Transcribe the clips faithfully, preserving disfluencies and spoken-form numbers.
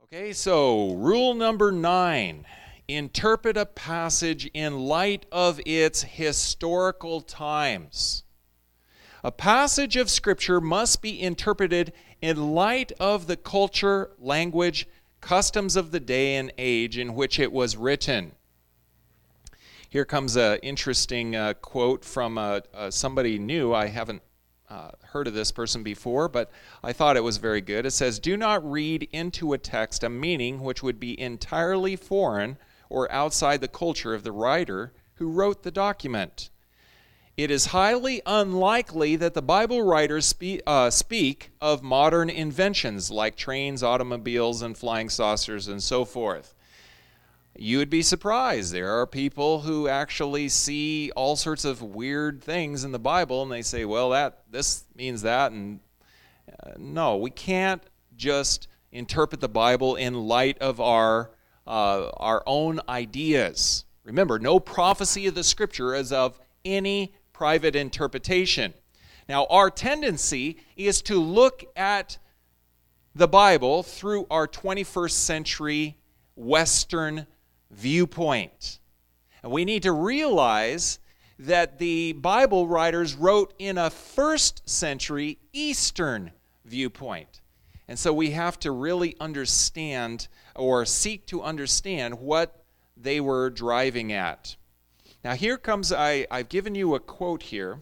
Okay, so rule number nine, interpret a passage in light of its historical times. A passage of Scripture must be interpreted in light of the culture, language, customs of the day and age in which it was written. Here comes an interesting uh, quote from uh, uh, somebody new. I haven't uh, heard of this person before, but I thought it was very good. It says, "Do not read into a text a meaning which would be entirely foreign or outside the culture of the writer who wrote the document. It is highly unlikely that the Bible writers spe- uh, speak of modern inventions like trains, automobiles, and flying saucers, and so forth." You would be surprised. There are people who actually see all sorts of weird things in the Bible, and they say, well, that this means that. And uh, no, we can't just interpret the Bible in light of our, uh, our own ideas. Remember, no prophecy of the Scripture is of any private interpretation. Now, our tendency is to look at the Bible through our twenty-first century Western viewpoint. And we need to realize that the Bible writers wrote in a first century Eastern viewpoint. And so we have to really understand or seek to understand what they were driving at. Now here comes, I, I've given you a quote here.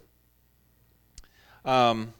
Um,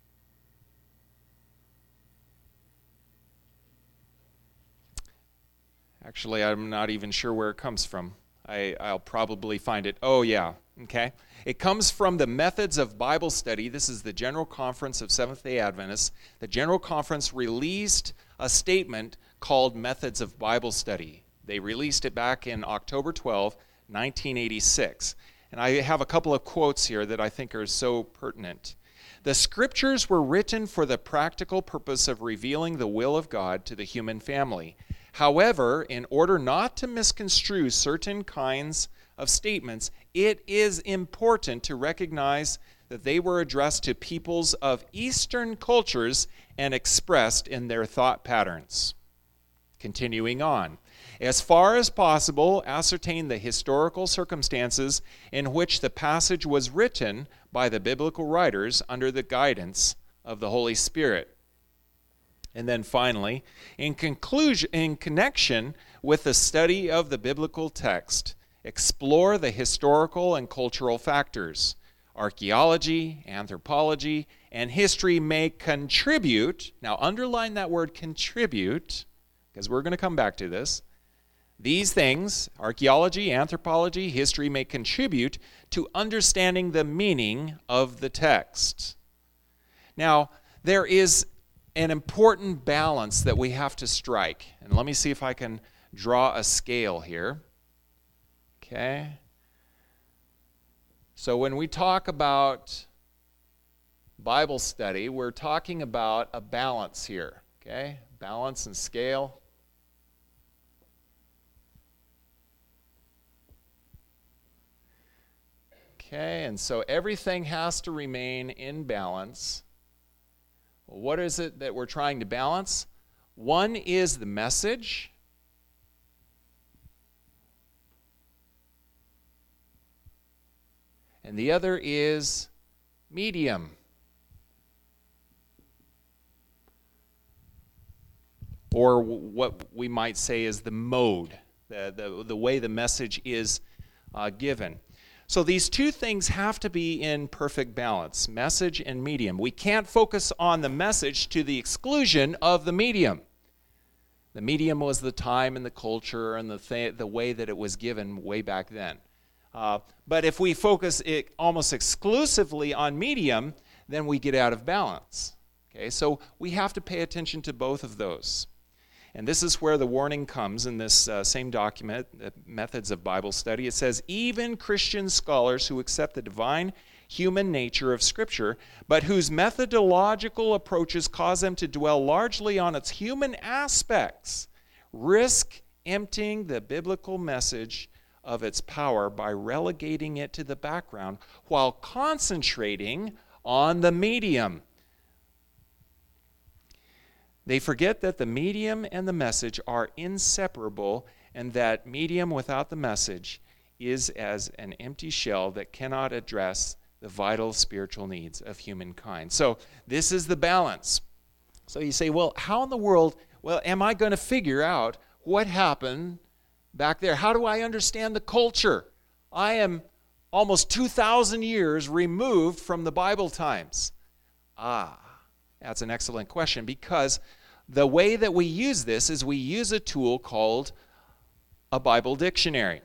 Actually, I'm not even sure where it comes from. I, I'll probably find it. Oh, yeah. Okay. It comes from the Methods of Bible Study. This is the General Conference of Seventh-day Adventists. The General Conference released a statement called Methods of Bible Study. They released it back in October twelfth, nineteen eighty-six. And I have a couple of quotes here that I think are so pertinent. "The Scriptures were written for the practical purpose of revealing the will of God to the human family. However, in order not to misconstrue certain kinds of statements, it is important to recognize that they were addressed to peoples of Eastern cultures and expressed in their thought patterns." Continuing on, "As far as possible, ascertain the historical circumstances in which the passage was written by the biblical writers under the guidance of the Holy Spirit." And then finally, in conclusion, in connection with the study of the biblical text, explore the historical and cultural factors. Archaeology, anthropology, and history may contribute, now underline that word contribute, because we're going to come back to this. These things, archaeology, anthropology, history, may contribute to understanding the meaning of the text. Now, there is an important balance that we have to strike. And let me see if I can draw a scale here. Okay. So when we talk about Bible study, we're talking about a balance here. Okay? Balance and scale. Okay, and so everything has to remain in balance. What is it that we're trying to balance? One is the message. And the other is medium. Or what we might say is the mode, the, the, the way the message is uh, given. So these two things have to be in perfect balance, message and medium. We can't focus on the message to the exclusion of the medium. The medium was the time and the culture and the th- the way that it was given way back then. Uh, but if we focus it almost exclusively on medium, then we get out of balance. Okay, so we have to pay attention to both of those. And this is where the warning comes in this uh, same document, uh, Methods of Bible Study. It says, even Christian scholars who accept the divine human nature of Scripture, but whose methodological approaches cause them to dwell largely on its human aspects, risk emptying the biblical message of its power by relegating it to the background while concentrating on the medium. They forget that the medium and the message are inseparable, and that medium without the message is as an empty shell that cannot address the vital spiritual needs of humankind. So this is the balance. So you say, well, how in the world, well, am I going to figure out what happened back there? How do I understand the culture? I am almost two thousand years removed from the Bible times. Ah, that's an excellent question, because the way that we use this is we use a tool called a Bible dictionary.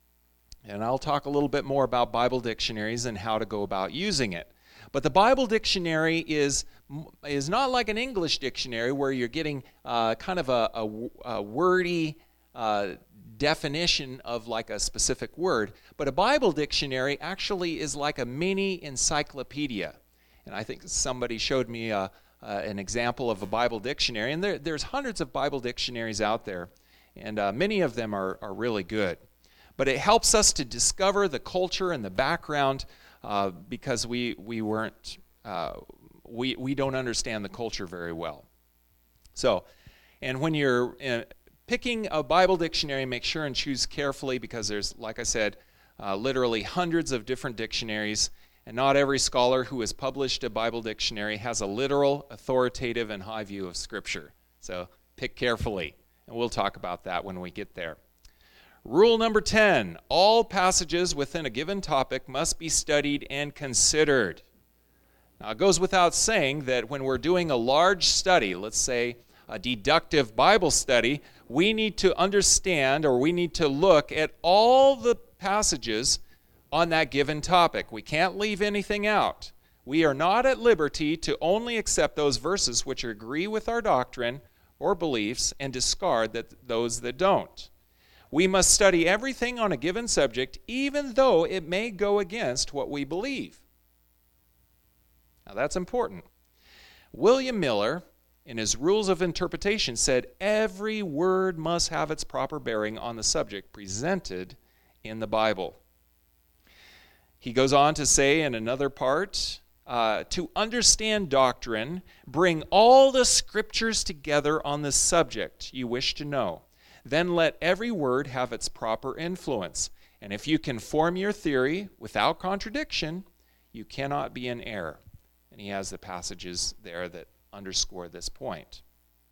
And I'll talk a little bit more about Bible dictionaries and how to go about using it. But the Bible dictionary is, is not like an English dictionary where you're getting uh, kind of a, a, a wordy uh, definition of like a specific word. But a Bible dictionary actually is like a mini encyclopedia. And I think somebody showed me a, uh, an example of a Bible dictionary. And there, there's hundreds of Bible dictionaries out there. And uh, many of them are, are really good. But it helps us to discover the culture and the background uh, because we we weren't uh, we we don't understand the culture very well. So, and when you're uh, picking a Bible dictionary, make sure and choose carefully, because there's, like I said, uh, literally hundreds of different dictionaries, and not every scholar who has published a Bible dictionary has a literal, authoritative, and high view of Scripture. So pick carefully, and we'll talk about that when we get there. Rule number ten, all passages within a given topic must be studied and considered. Now, it goes without saying that when we're doing a large study, let's say a deductive Bible study, we need to understand, or we need to look at all the passages on that given topic. We can't leave anything out. We are not at liberty to only accept those verses which agree with our doctrine or beliefs and discard that, those that don't. We must study everything on a given subject, even though it may go against what we believe. Now, that's important. William Miller, in his Rules of Interpretation, said every word must have its proper bearing on the subject presented in the Bible. He goes on to say in another part, uh, to understand doctrine, bring all the scriptures together on the subject you wish to know. Then let every word have its proper influence. And if you can form your theory without contradiction, you cannot be in error. And he has the passages there that underscore this point.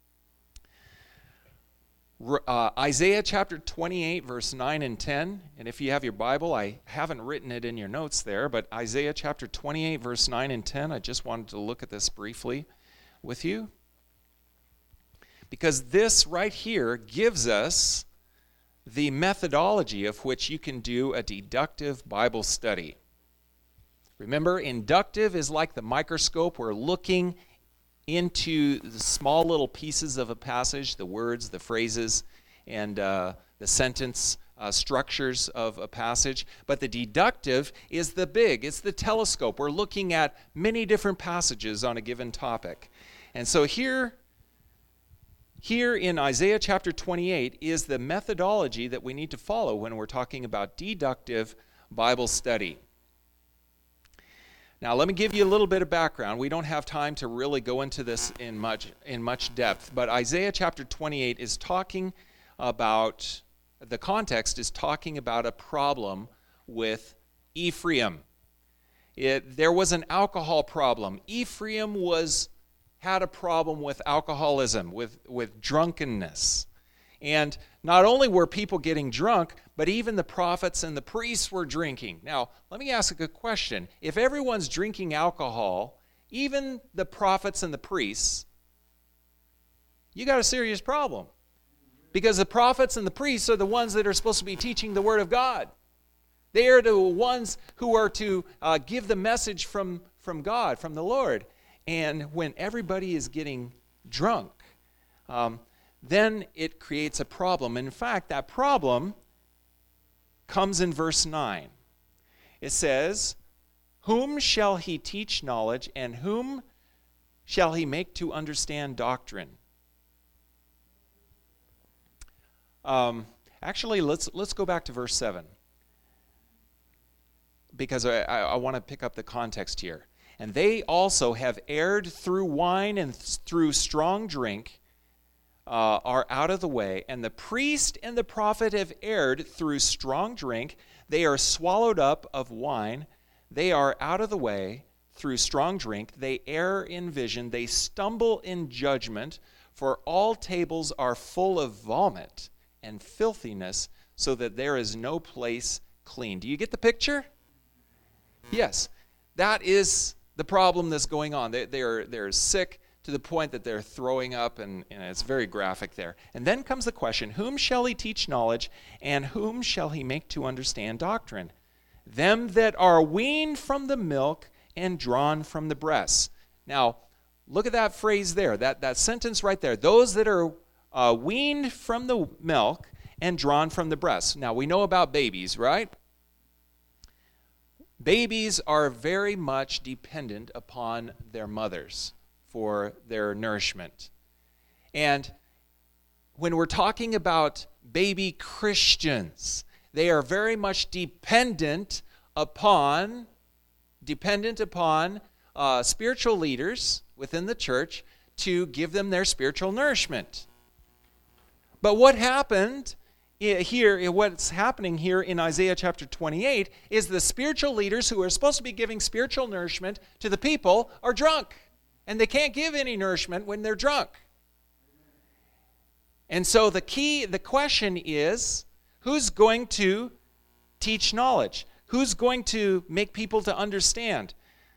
Uh, Isaiah chapter twenty-eight, verse nine and ten. And if you have your Bible, I haven't written it in your notes there, but Isaiah chapter twenty-eight, verse nine and ten, I just wanted to look at this briefly with you. Because this right here gives us the methodology of which you can do a deductive Bible study. Remember, inductive is like the microscope. We're looking into the small little pieces of a passage, the words, the phrases, and uh, the sentence uh, structures of a passage. But the deductive is the big, it's the telescope. We're looking at many different passages on a given topic. And so here, Here in Isaiah chapter twenty-eight is the methodology that we need to follow when we're talking about deductive Bible study. Now, let me give you a little bit of background. We don't have time to really go into this in much in much depth, but Isaiah chapter twenty-eight is talking about, the context is talking about a problem with Ephraim. It, there was an alcohol problem. Ephraim was had a problem with alcoholism, with, with drunkenness. And not only were people getting drunk, but even the prophets and the priests were drinking. Now, let me ask a good question. If everyone's drinking alcohol, even the prophets and the priests, you got a serious problem. Because the prophets and the priests are the ones that are supposed to be teaching the Word of God. They are the ones who are to uh, give the message from, from God, from the Lord. And when everybody is getting drunk, um, then it creates a problem. In fact, that problem comes in verse nine. It says, "Whom shall he teach knowledge, and whom shall he make to understand doctrine?" Um, actually, let's let's go back to verse seven, because I, I, I want to pick up the context here. and they also have erred through wine and th- through strong drink, uh, are out of the way. And the priest and the prophet have erred through strong drink. They are swallowed up of wine. They are out of the way through strong drink. They err in vision. They stumble in judgment. For all tables are full of vomit and filthiness, so that there is no place clean. Do you get the picture? Yes. That is the problem that's going on. They, they're, they're sick to the point that they're throwing up, and, and it's very graphic there. And then comes the question, whom shall he teach knowledge, and whom shall he make to understand doctrine? Them that are weaned from the milk and drawn from the breasts. Now, look at that phrase there, that, that sentence right there. Those that are uh, weaned from the milk and drawn from the breasts. Now, we know about babies, right? Babies are very much dependent upon their mothers for their nourishment. And when we're talking about baby Christians, they are very much dependent upon, dependent upon uh, spiritual leaders within the church to give them their spiritual nourishment. But what happened here, what's happening here in Isaiah chapter twenty-eight, is the spiritual leaders who are supposed to be giving spiritual nourishment to the people are drunk. And they can't give any nourishment when they're drunk. And so the key, the question is, who's going to teach knowledge? Who's going to make people to understand?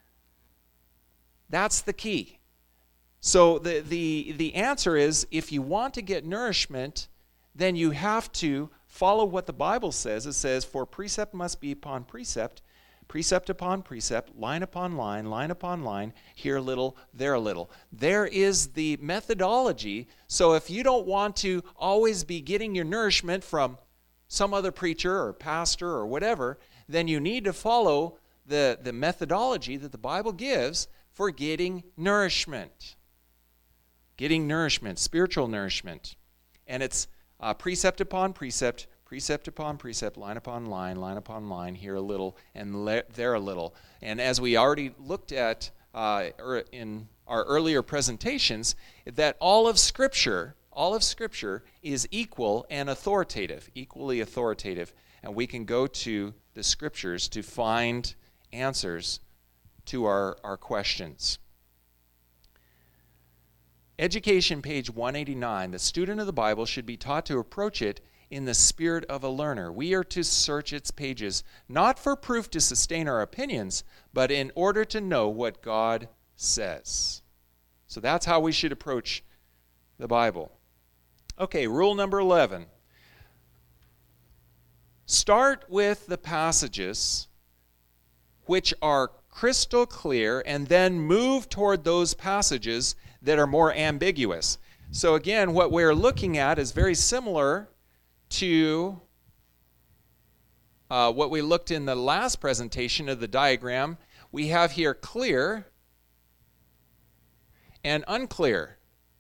That's the key. So the, the, the answer is, if you want to get nourishment, then you have to follow what the Bible says. It says, for precept must be upon precept, precept upon precept, line upon line, line upon line, here a little, there a little. There is the methodology. So if you don't want to always be getting your nourishment from some other preacher or pastor or whatever, then you need to follow the, the methodology that the Bible gives for getting nourishment. Getting nourishment, spiritual nourishment. And it's uh, precept upon precept, precept upon precept, line upon line, line upon line, here a little, and le- there a little. And as we already looked at uh, in our earlier presentations, that all of Scripture, all of Scripture is equal and authoritative, equally authoritative. And we can go to the Scriptures to find answers to our, our questions. Education, page one eighty-nine. The student of the Bible should be taught to approach it in the spirit of a learner. We are to search its pages, not for proof to sustain our opinions, but in order to know what God says. So that's how we should approach the Bible. Okay, rule number eleven. Start with the passages which are crystal clear, and then move toward those passages that are more ambiguous. So again, what we're looking at is very similar to uh, what we looked in the last presentation of the diagram. We have here clear and unclear.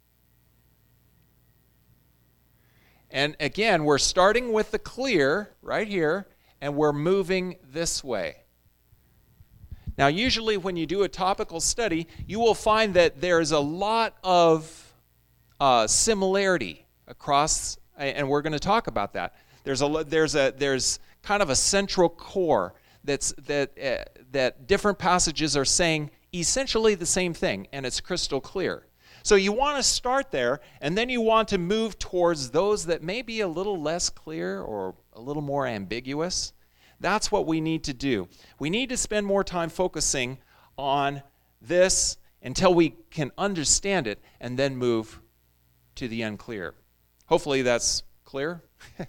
And again, we're starting with the clear right here, and we're moving this way. Now, usually when you do a topical study, you will find that there's a lot of uh, similarity across, and we're going to talk about that. There's a there's a there's kind of a central core that's that uh, that different passages are saying essentially the same thing, and it's crystal clear. So you want to start there, and then you want to move towards those that may be a little less clear or a little more ambiguous. That's what we need to do. We need to spend more time focusing on this until we can understand it, and then move to the unclear. Hopefully that's clear.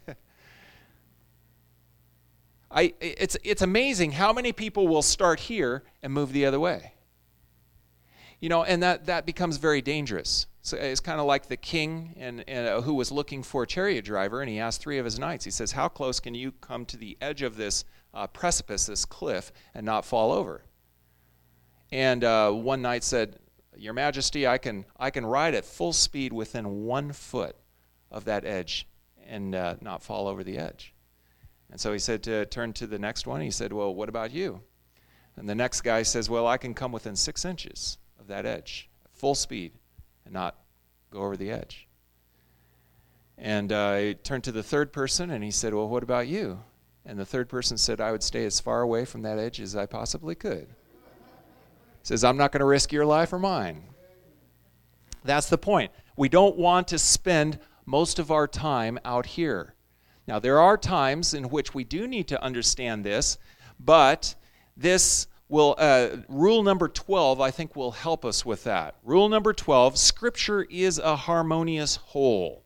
I, it's, it's amazing how many people will start here and move the other way. You know, and that, that becomes very dangerous. So it's kind of like the king and, and uh, who was looking for a chariot driver, and he asked three of his knights. He says, how close can you come to the edge of this uh, precipice, this cliff, and not fall over? And uh, one knight said, Your Majesty, I can I can ride at full speed within one foot of that edge and uh, not fall over the edge. And so he said to turn to the next one. He said, well, what about you? And the next guy says, well, I can come within six inches of that edge, full speed, and not go over the edge. And uh, I turned to the third person, and he said, well, what about you? And the third person said, I would stay as far away from that edge as I possibly could. He says, I'm not going to risk your life or mine. That's the point. We don't want to spend most of our time out here. Now, there are times in which we do need to understand this, but this will, uh, rule number twelve, I think, will help us with that. Rule number twelve, Scripture is a harmonious whole.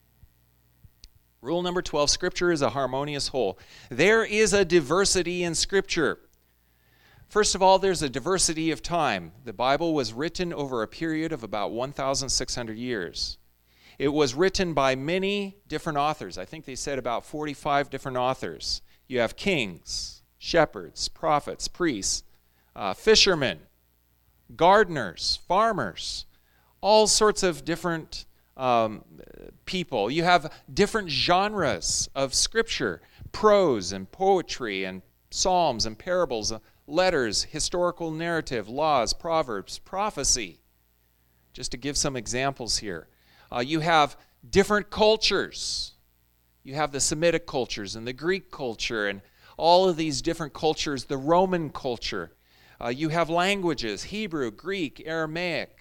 Rule number twelve, Scripture is a harmonious whole. There is a diversity in Scripture. First of all, there's a diversity of time. The Bible was written over a period of about one thousand six hundred years. It was written by many different authors. I think they said about forty-five different authors. You have kings, shepherds, prophets, priests, uh, fishermen, gardeners, farmers, all sorts of different um, people. You have different genres of Scripture, prose and poetry and psalms and parables, letters, historical narrative, laws, proverbs, prophecy. Just to give some examples here. Uh, you have different cultures. You have the Semitic cultures and the Greek culture and all of these different cultures, the Roman culture. Uh, you have languages, Hebrew, Greek, Aramaic.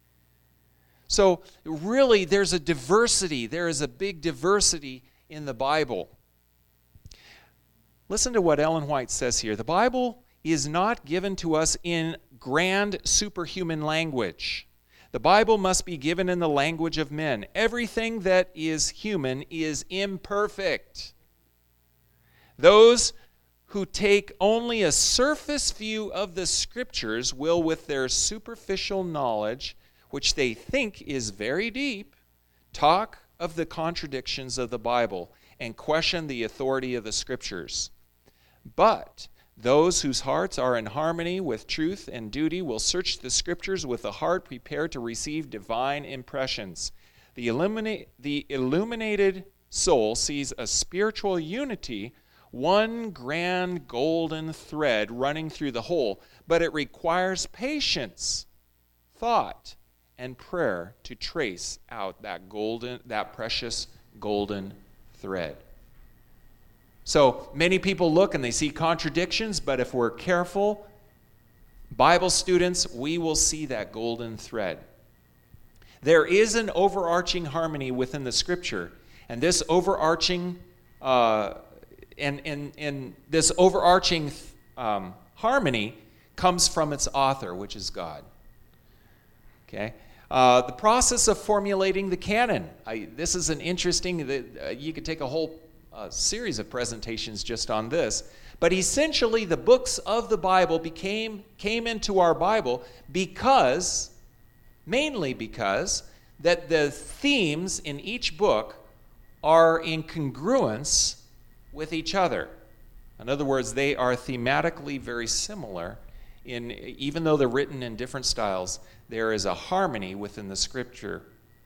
So really there's a diversity. There is a big diversity in the Bible. Listen to what Ellen White says here. The Bible is not given to us in grand superhuman language. The Bible must be given in the language of men. Everything that is human is imperfect. Those who take only a surface view of the Scriptures will, with their superficial knowledge, which they think is very deep, talk of the contradictions of the Bible and question the authority of the Scriptures. But those whose hearts are in harmony with truth and duty will search the Scriptures with a heart prepared to receive divine impressions. The, illuminate, the illuminated soul sees a spiritual unity, one grand golden thread running through the whole, but it requires patience, thought, and prayer to trace out that golden, that precious golden thread. So many people look and they see contradictions, but if we're careful, Bible students, we will see that golden thread. There is an overarching harmony within the Scripture, and this overarching uh, and, and, and this overarching um, harmony comes from its author, which is God. Okay. Uh, the process of formulating the canon. I, this is an interesting. Uh, you could take a whole a series of presentations just on this. But essentially, the books of the Bible became came into our Bible because, mainly because, that the themes in each book are in congruence with each other. In other words, they are thematically very similar. In, even though they're written in different styles, there is a harmony within the Scripture.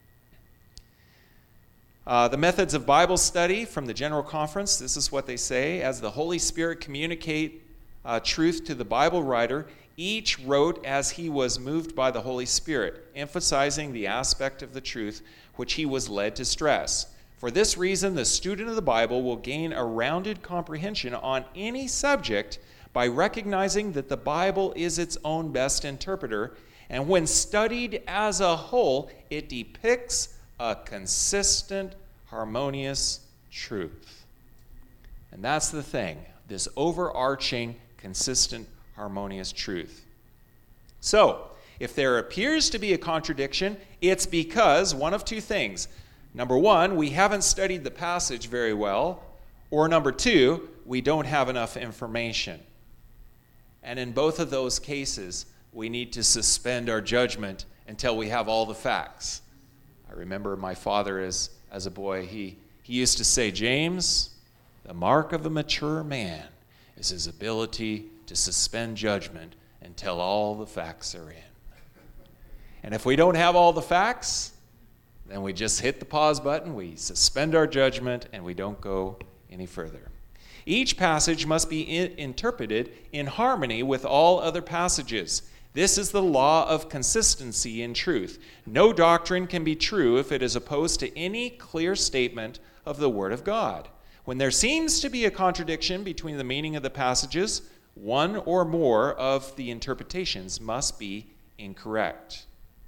Uh, the methods of Bible study from the General Conference, this is what they say. As the Holy Spirit communicate uh, truth to the Bible writer, each wrote as he was moved by the Holy Spirit, emphasizing the aspect of the truth which he was led to stress. For this reason, the student of the Bible will gain a rounded comprehension on any subject by recognizing that the Bible is its own best interpreter, and when studied as a whole, it depicts a consistent, harmonious truth. And that's the thing, this overarching, consistent, harmonious truth. So, if there appears to be a contradiction, it's because one of two things. Number one, we haven't studied the passage very well, or number two, we don't have enough information. And in both of those cases, we need to suspend our judgment until we have all the facts. I remember my father as, as a boy, he, he used to say, James, the mark of a mature man is his ability to suspend judgment until all the facts are in. And if we don't have all the facts, then we just hit the pause button, we suspend our judgment, and we don't go any further. Each passage must be in- interpreted in harmony with all other passages. This is the law of consistency in truth. No doctrine can be true if it is opposed to any clear statement of the Word of God. When there seems to be a contradiction between the meaning of the passages, one or more of the interpretations must be incorrect.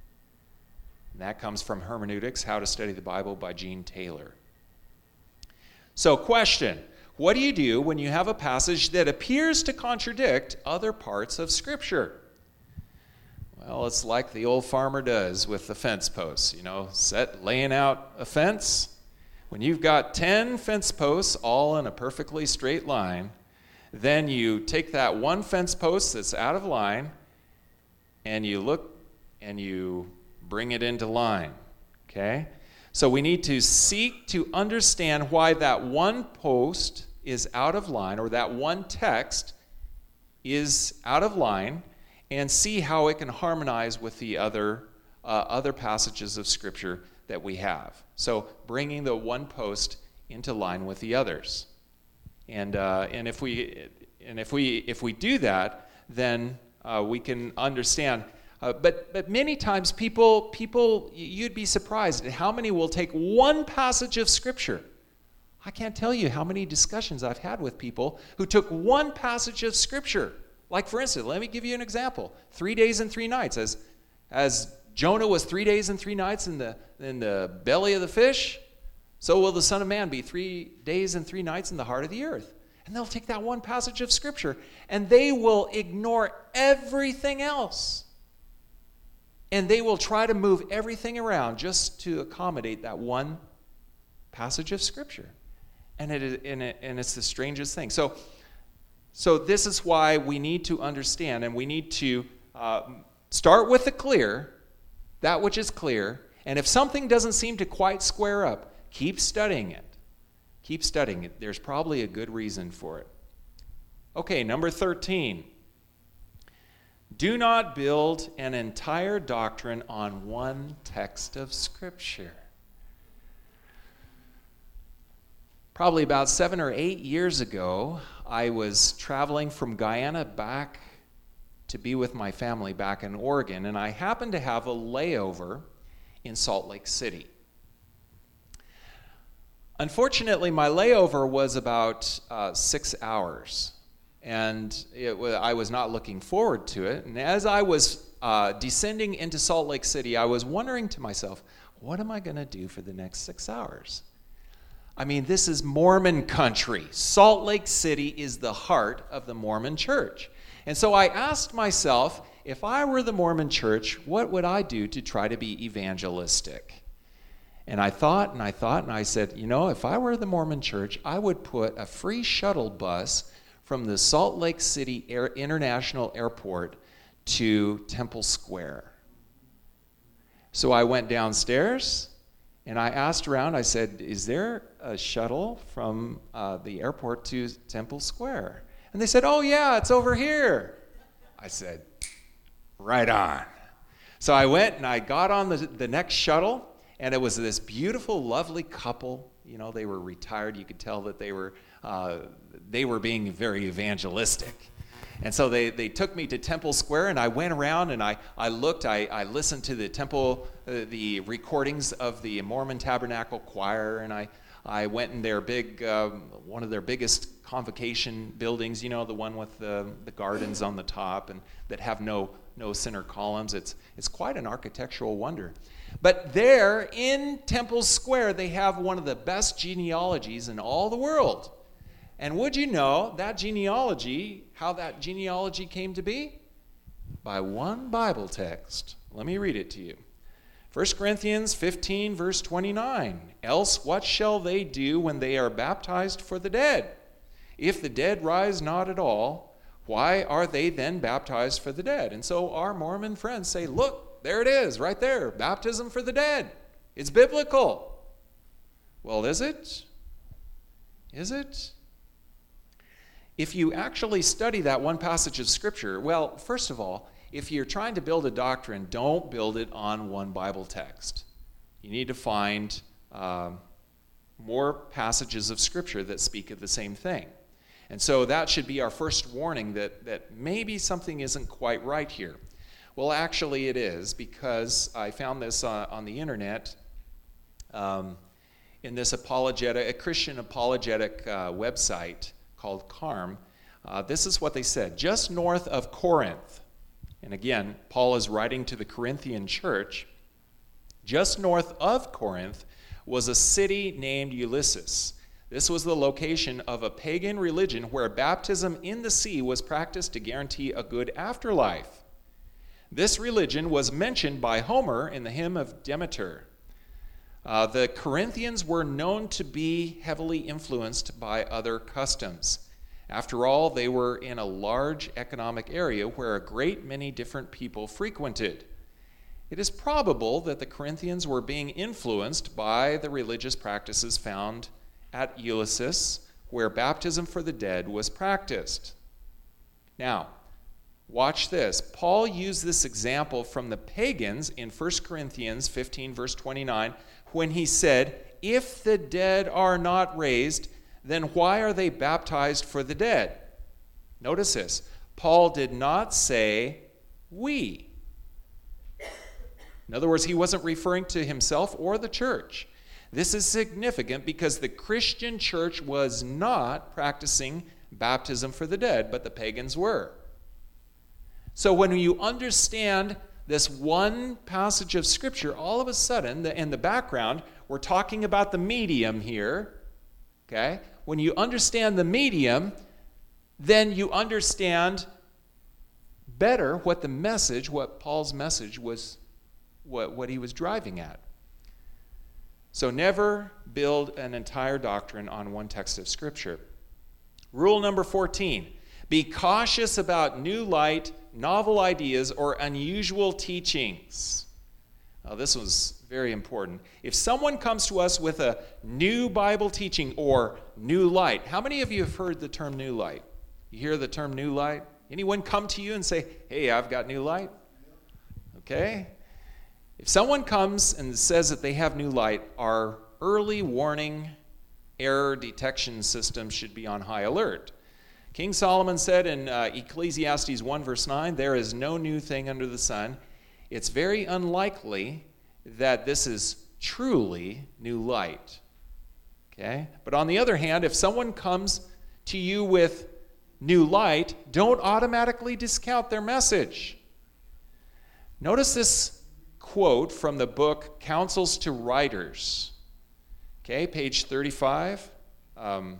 And that comes from Hermeneutics, How to Study the Bible by Gene Taylor. So, question. What do you do when you have a passage that appears to contradict other parts of Scripture? Well, it's like the old farmer does with the fence posts, you know, set laying out a fence. When you've got ten fence posts all in a perfectly straight line, then you take that one fence post that's out of line and you look and you bring it into line, okay? So we need to seek to understand why that one post is out of line, or that one text is out of line, and see how it can harmonize with the other uh, other passages of Scripture that we have. So bringing the one post into line with the others, and uh, and if we and if we if we do that, then uh, we can understand. Uh, but but many times people people you'd be surprised at how many will take one passage of Scripture. I can't tell you how many discussions I've had with people who took one passage of Scripture. Like, for instance, let me give you an example. Three days and three nights. As, as Jonah was three days and three nights in the, in the belly of the fish, so will the Son of Man be three days and three nights in the heart of the earth. And they'll take that one passage of Scripture, and they will ignore everything else. And they will try to move everything around just to accommodate that one passage of Scripture. And, it is, and, it, and it's the strangest thing. So, So this is why we need to understand, and we need to uh, start with the clear, that which is clear, and if something doesn't seem to quite square up, keep studying it. Keep studying it. There's probably a good reason for it. Okay, number thirteen. Do not build an entire doctrine on one text of Scripture. Probably about seven or eight years ago, I was traveling from Guyana back to be with my family back in Oregon, and I happened to have a layover in Salt Lake City. Unfortunately, my layover was about uh, six hours, and it was, I was not looking forward to it. And as I was uh, descending into Salt Lake City, I was wondering to myself, what am I going to do for the next six hours? I mean, this is Mormon country. Salt Lake City is the heart of the Mormon church. And so I asked myself, if I were the Mormon church, what would I do to try to be evangelistic? And I thought and I thought and I said, you know, if I were the Mormon church, I would put a free shuttle bus from the Salt Lake City Air International Airport to Temple Square. So I went downstairs and I asked around. I said, is there a shuttle from uh, the airport to Temple Square? And they said, oh yeah, it's over here. I said, right on. So I went and I got on the, the next shuttle, and it was this beautiful, lovely couple. You know, they were retired. You could tell that they were uh, they were being very evangelistic. And so they, they took me to Temple Square, and I went around and I, I looked, I, I listened to the temple, uh, the recordings of the Mormon Tabernacle Choir, and I, I went in their big, um, one of their biggest convocation buildings, you know, the one with the, the gardens on the top and that have no, no center columns. It's, it's quite an architectural wonder. But there in Temple Square, they have one of the best genealogies in all the world. And would you know that genealogy, how that genealogy came to be? By one Bible text. Let me read it to you. First Corinthians fifteen, verse twenty-nine. Else what shall they do when they are baptized for the dead? If the dead rise not at all, why are they then baptized for the dead? And so our Mormon friends say, look, there it is, right there, baptism for the dead. It's biblical. Well, is it? Is it? If you actually study that one passage of Scripture, well, first of all, if you're trying to build a doctrine, don't build it on one Bible text. You need to find um, more passages of Scripture that speak of the same thing. And so that should be our first warning that, that maybe something isn't quite right here. Well, actually it is, because I found this uh, on the internet um, in this apologetic, a Christian apologetic uh, website called CARM. Uh, this is what they said. Just north of Corinth, and again, Paul is writing to the Corinthian church, just north of Corinth was a city named Ulysses. This was the location of a pagan religion where baptism in the sea was practiced to guarantee a good afterlife. This religion was mentioned by Homer in the hymn of Demeter. Uh, the Corinthians were known to be heavily influenced by other customs. After all, they were in a large economic area where a great many different people frequented. It is probable that the Corinthians were being influenced by the religious practices found at Ulysses, where baptism for the dead was practiced. Now, watch this. Paul used this example from the pagans in First Corinthians fifteen, verse twenty-nine, when he said, "If the dead are not raised, then why are they baptized for the dead?" Notice this. Paul did not say, "we." In other words, he wasn't referring to himself or the church. This is significant because the Christian church was not practicing baptism for the dead, but the pagans were. So when you understand this one passage of Scripture, all of a sudden, in the background, we're talking about the medium here, okay? When you understand the medium, then you understand better what the message, what Paul's message was, what, what he was driving at. So never build an entire doctrine on one text of Scripture. Rule number fourteen, be cautious about new light, novel ideas, or unusual teachings. Now, this was very important. If someone comes to us with a new Bible teaching or new light, how many of you have heard the term new light? You hear the term new light? Anyone come to you and say, "Hey, I've got new light"? Okay? If someone comes and says that they have new light, our early warning error detection system should be on high alert. King Solomon said in uh, Ecclesiastes one, verse nine, "There is no new thing under the sun." It's very unlikely that this is truly new light. Okay? But on the other hand, if someone comes to you with new light, don't automatically discount their message. Notice this quote from the book Counsels to Writers. Okay, page thirty-five. Um,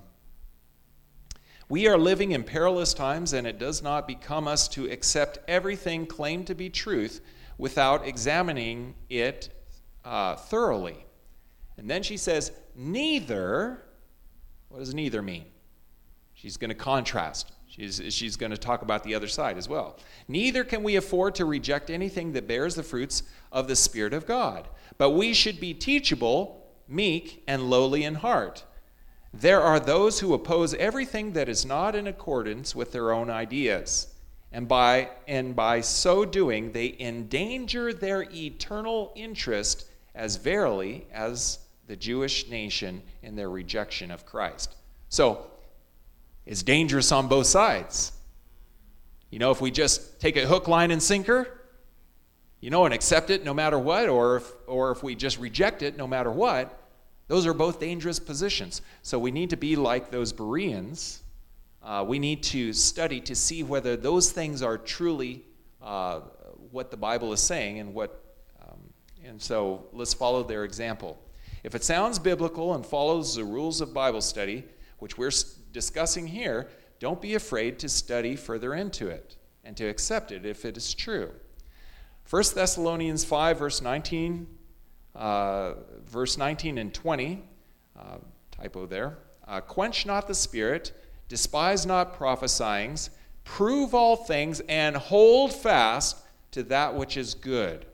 "We are living in perilous times, and it does not become us to accept everything claimed to be truth without examining it uh, thoroughly." And then she says, neither, what does neither mean? She's going to contrast. She's, she's going to talk about the other side as well. "Neither can we afford to reject anything that bears the fruits of the Spirit of God, but we should be teachable, meek, and lowly in heart. There are those who oppose everything that is not in accordance with their own ideas, and by, and by so doing they endanger their eternal interest as verily as the Jewish nation in their rejection of Christ." So, it's dangerous on both sides. You know, if we just take it hook, line, and sinker, you know, and accept it no matter what, or if, or if we just reject it no matter what, those are both dangerous positions. So we need to be like those Bereans. Uh, we need to study to see whether those things are truly uh, what the Bible is saying, and what. Um, and so let's follow their example. If it sounds biblical and follows the rules of Bible study, which we're discussing here, don't be afraid to study further into it and to accept it if it is true. First Thessalonians five, verse nineteen, uh, verse nineteen and twenty, uh, typo there. Uh, "Quench not the spirit, despise not prophesying, prove all things, and hold fast to that which is good."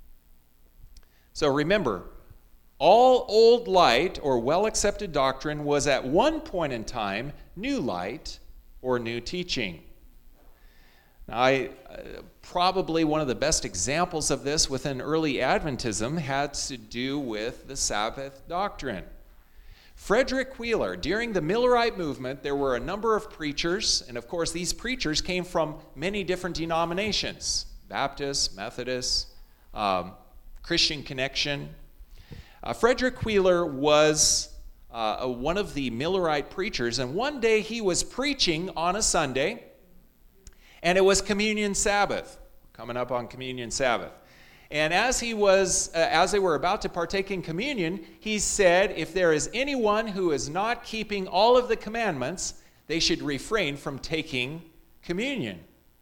So remember, all old light or well-accepted doctrine was at one point in time new light or new teaching. Now, I, uh, probably one of the best examples of this within early Adventism had to do with the Sabbath doctrine. Frederick Wheeler, during the Millerite movement, there were a number of preachers, and of course these preachers came from many different denominations, Baptists, Methodists, um, Christian Connection. Uh, Frederick Wheeler was uh, a, one of the Millerite preachers, and one day he was preaching on a Sunday, and it was Communion Sabbath, coming up on Communion Sabbath. And as he was, uh, as they were about to partake in communion, he said, if there is anyone who is not keeping all of the commandments, they should refrain from taking communion.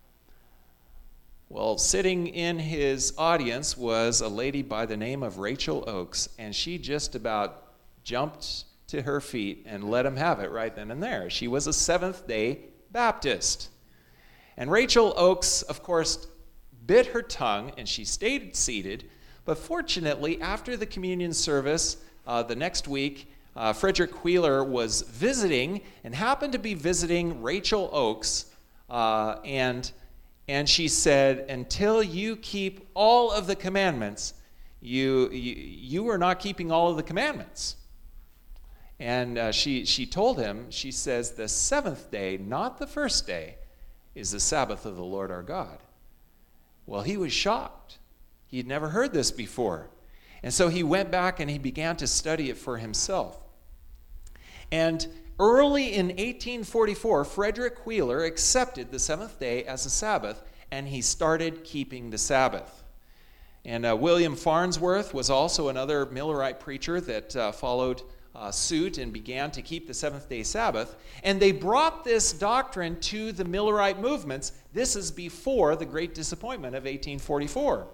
Well, sitting in his audience was a lady by the name of Rachel Oakes, and she just about jumped to her feet and let him have it right then and there. She was a Seventh-day Baptist. And Rachel Oakes, of course, bit her tongue, and she stayed seated. But fortunately, after the communion service uh, the next week, uh, Frederick Wheeler was visiting and happened to be visiting Rachel Oakes, uh, and, and she said, until you keep all of the commandments, you, you, you are not keeping all of the commandments. And uh, she, she told him, she says, the seventh day, not the first day, is the Sabbath of the Lord our God. Well, he was shocked. He had never heard this before. And so he went back and he began to study it for himself. And early in eighteen forty-four, Frederick Wheeler accepted the seventh day as a Sabbath, and he started keeping the Sabbath. And uh, William Farnsworth was also another Millerite preacher that uh, followed uh, suit and began to keep the seventh-day Sabbath. And they brought this doctrine to the Millerite movements. This is before the Great Disappointment of eighteen forty-four.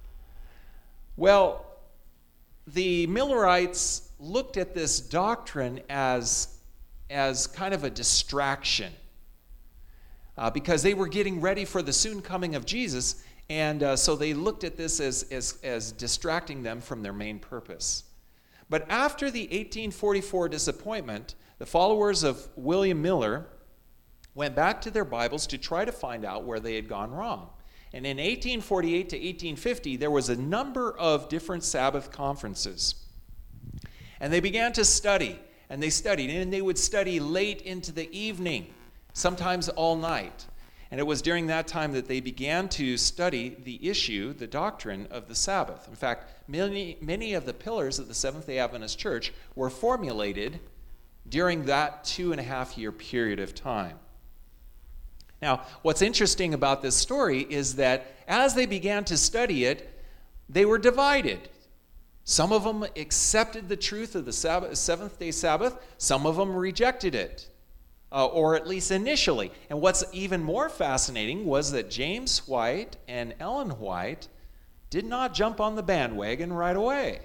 Well, the Millerites looked at this doctrine as, as kind of a distraction uh, because they were getting ready for the soon coming of Jesus, and uh, so they looked at this as, as, as distracting them from their main purpose. But after the eighteen forty-four disappointment, the followers of William Miller went back to their Bibles to try to find out where they had gone wrong. And in eighteen forty-eight to eighteen fifty, there was a number of different Sabbath conferences. And they began to study, and they studied, and they would study late into the evening, sometimes all night. And it was during that time that they began to study the issue, the doctrine of the Sabbath. In fact, many, many of the pillars of the Seventh-day Adventist Church were formulated during that two and a half year period of time. Now, what's interesting about this story is that as they began to study it, they were divided. Some of them accepted the truth of the Sabbath, seventh-day Sabbath. Some of them rejected it, uh, or at least initially. And what's even more fascinating was that James White and Ellen White did not jump on the bandwagon right away.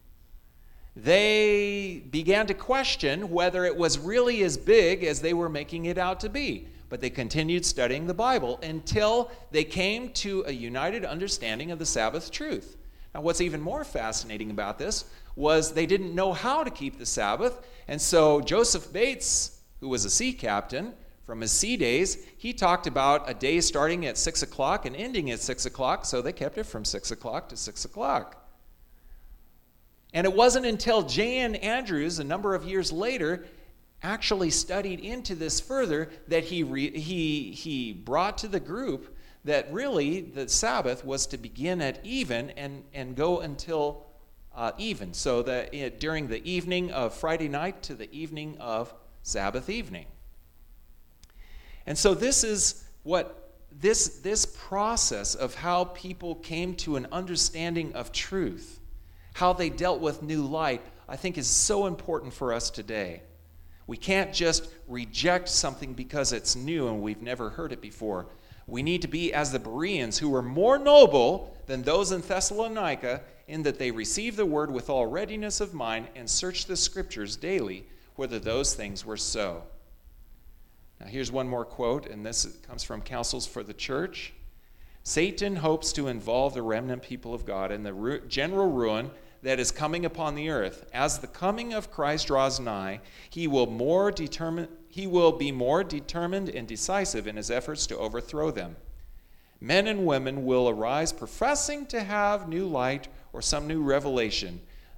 They began to question whether it was really as big as they were making it out to be. But they continued studying the Bible until they came to a united understanding of the Sabbath truth. Now, what's even more fascinating about this was they didn't know how to keep the Sabbath, and so Joseph Bates, who was a sea captain from his sea days, he talked about a day starting at six o'clock and ending at six o'clock, so they kept it from six o'clock to six o'clock. And it wasn't until J N Andrews, a number of years later, actually studied into this further that he re, he he brought to the group that really the Sabbath was to begin at even and and go until uh, even, so that it, during the evening of Friday night to the evening of Sabbath evening. And so this is what this this process of how people came to an understanding of truth, how they dealt with new light, I think is so important for us today. We can't just reject something because it's new and we've never heard it before. We need to be as the Bereans, who were more noble than those in Thessalonica, in that they received the word with all readiness of mind and searched the scriptures daily whether those things were so. Now here's one more quote, and this comes from Counsels for the Church. Satan hopes to involve the remnant people of God in the ru- general ruin that is coming upon the earth. As the coming of Christ draws nigh, he will more determine, he will be more determined and decisive in his efforts to overthrow them. Men and women will arise professing to have new light or some new revelation,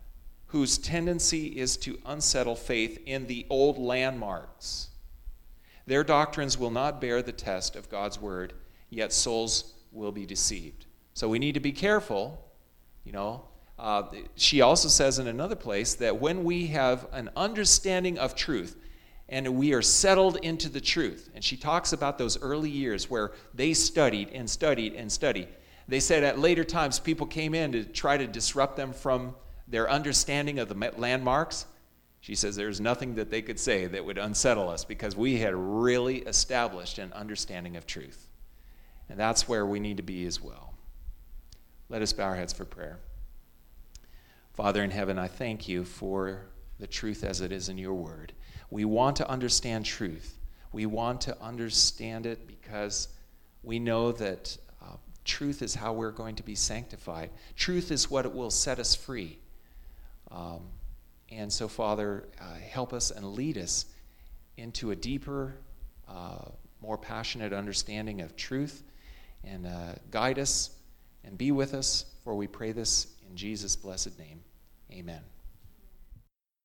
whose tendency is to unsettle faith in the old landmarks. Their doctrines will not bear the test of God's word, yet souls will be deceived. So we need to be careful, you know. Uh, she also says in another place that when we have an understanding of truth and we are settled into the truth, and she talks about those early years where they studied and studied and studied. They said at later times people came in to try to disrupt them from their understanding of the landmarks. She says there's nothing that they could say that would unsettle us because we had really established an understanding of truth. And that's where we need to be as well. Let us bow our heads for prayer. Father in heaven, I thank you for the truth as it is in your word. We want to understand truth. We want to understand it because we know that uh, truth is how we're going to be sanctified. Truth is what will set us free. Um, and so, Father, uh, help us and lead us into a deeper, uh, more passionate understanding of truth, and uh, guide us and be with us, for we pray this in Jesus' blessed name. Amen.